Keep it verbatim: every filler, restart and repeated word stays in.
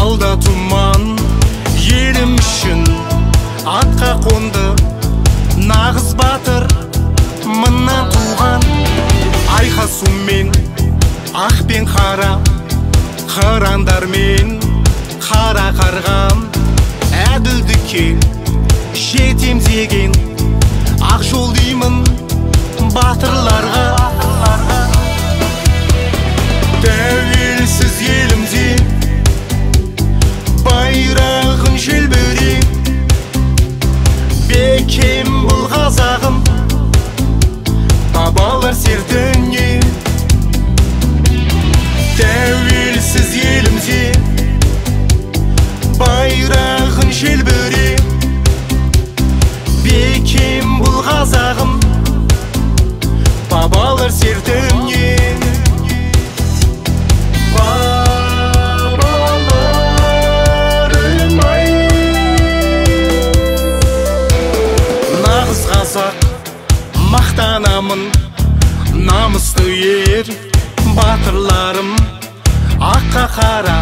алда тұман, елім үшін атқа қонды нағыз батыр, мыннан туған. Айқасумен ақ пен қара, қырандармен қара қарғам, әділдікке жетем деген ақ жол деймін батырларға. Тәуелсіз елімде байрағын желбірей, бекем бұл қазағым бабалар сертіне. Тәуелсіз елімде байрағын желбірей, бекем бұл қазағым бабалар сертіне. Мақтанамын намысты ер батырларым, аққа қара